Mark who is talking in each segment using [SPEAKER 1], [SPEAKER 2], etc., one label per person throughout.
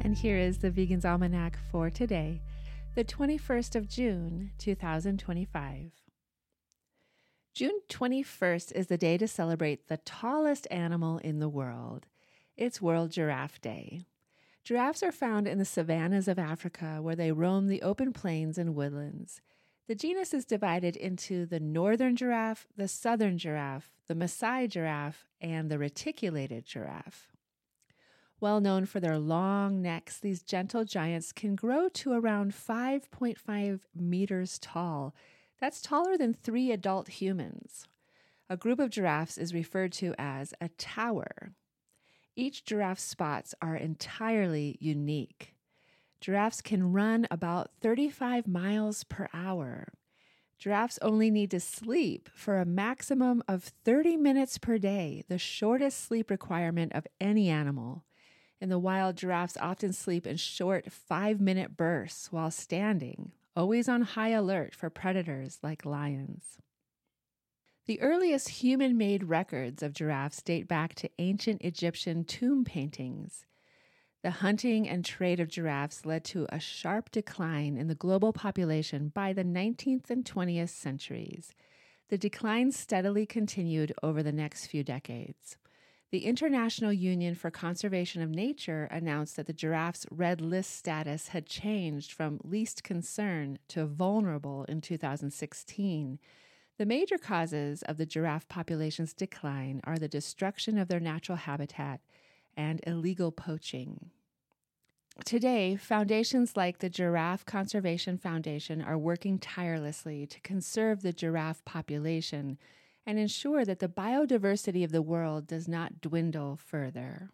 [SPEAKER 1] And here is the Vegan's Almanac for today, the 21st of June, 2025. June 21st is the day to celebrate the tallest animal in the world. It's World Giraffe Day. Giraffes are found in the savannas of Africa, where they roam the open plains and woodlands. The genus is divided into the northern giraffe, the southern giraffe, the Maasai giraffe, and the reticulated giraffe. Well known for their long necks, these gentle giants can grow to around 5.5 meters tall. That's taller than 3 adult humans. A group of giraffes is referred to as a tower. Each giraffe's spots are entirely unique. Giraffes can run about 35 miles per hour. Giraffes only need to sleep for a maximum of 30 minutes per day, the shortest sleep requirement of any animal. In the wild, giraffes often sleep in short 5-minute bursts while standing, always on high alert for predators like lions. The earliest human-made records of giraffes date back to ancient Egyptian tomb paintings. The hunting and trade of giraffes led to a sharp decline in the global population by the 19th and 20th centuries. The decline steadily continued over the next few decades. The International Union for Conservation of Nature announced that the giraffe's red list status had changed from least concern to vulnerable in 2016. The major causes of the giraffe population's decline are the destruction of their natural habitat and illegal poaching. Today, foundations like the Giraffe Conservation Foundation are working tirelessly to conserve the giraffe population and ensure that the biodiversity of the world does not dwindle further.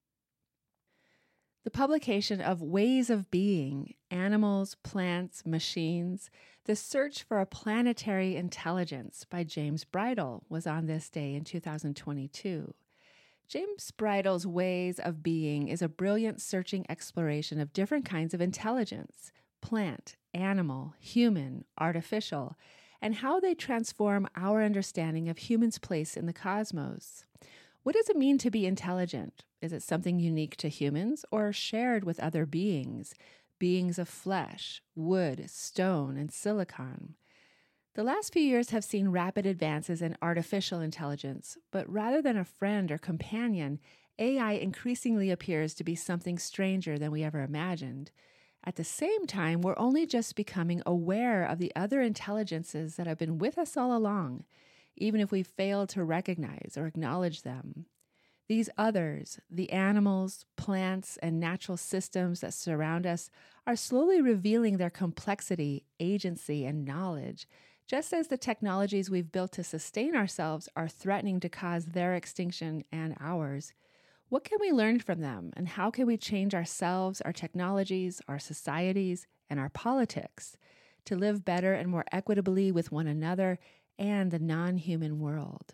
[SPEAKER 1] The publication of Ways of Being, Animals, Plants, Machines, The Search for a Planetary Intelligence by James Bridle was on this day in 2022. James Bridle's Ways of Being is a brilliant searching exploration of different kinds of intelligence, plant, animal, human, artificial, and how they transform our understanding of humans' place in the cosmos. What does it mean to be intelligent? Is it something unique to humans or shared with other beings, beings of flesh, wood, stone, and silicon? The last few years have seen rapid advances in artificial intelligence, but rather than a friend or companion, AI increasingly appears to be something stranger than we ever imagined. At the same time, we're only just becoming aware of the other intelligences that have been with us all along, even if we fail to recognize or acknowledge them. These others, the animals, plants, and natural systems that surround us, are slowly revealing their complexity, agency, and knowledge, just as the technologies we've built to sustain ourselves are threatening to cause their extinction and ours. What can we learn from them, and how can we change ourselves, our technologies, our societies, and our politics to live better and more equitably with one another and the non-human world?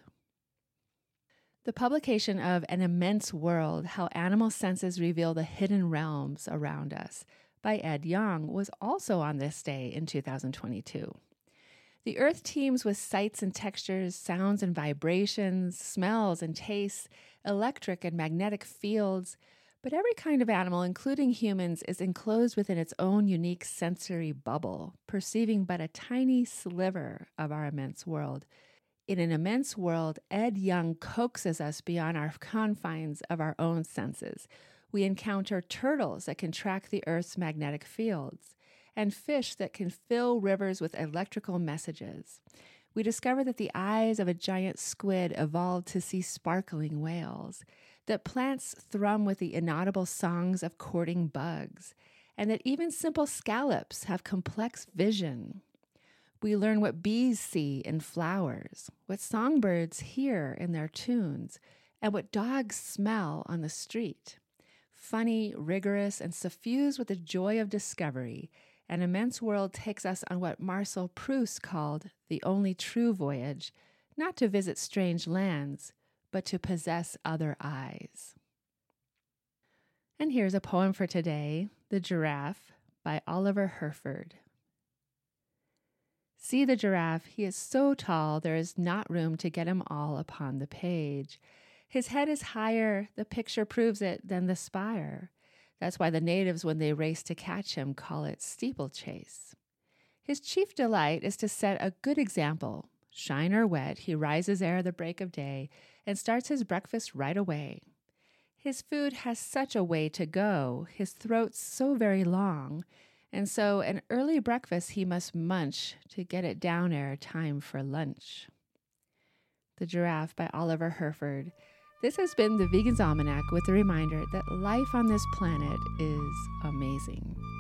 [SPEAKER 1] The publication of An Immense World, How Animal Senses Reveal the Hidden Realms Around Us by Ed Yong was also on this day in 2022. The earth teems with sights and textures, sounds and vibrations, smells and tastes, electric and magnetic fields, but every kind of animal, including humans, is enclosed within its own unique sensory bubble, perceiving but a tiny sliver of our immense world. In An Immense World, Ed Yong coaxes us beyond our confines of our own senses. We encounter turtles that can track the Earth's magnetic fields, and fish that can fill rivers with electrical messages. We discover that the eyes of a giant squid evolved to see sparkling whales, that plants thrum with the inaudible songs of courting bugs, and that even simple scallops have complex vision. We learn what bees see in flowers, what songbirds hear in their tunes, and what dogs smell on the street. Funny, rigorous, and suffused with the joy of discovery, An Immense World takes us on what Marcel Proust called the only true voyage, not to visit strange lands, but to possess other eyes. And here's a poem for today, The Giraffe by Oliver Herford. See the giraffe, he is so tall there is not room to get him all upon the page. His head is higher, the picture proves it, than the spire. That's why the natives, when they race to catch him, call it steeplechase. His chief delight is to set a good example. Shine or wet, he rises ere the break of day and starts his breakfast right away. His food has such a way to go, his throat's so very long, and so an early breakfast he must munch to get it down ere time for lunch. The Giraffe by Oliver Herford. This has been the Vegan's Almanac with a reminder that life on this planet is amazing.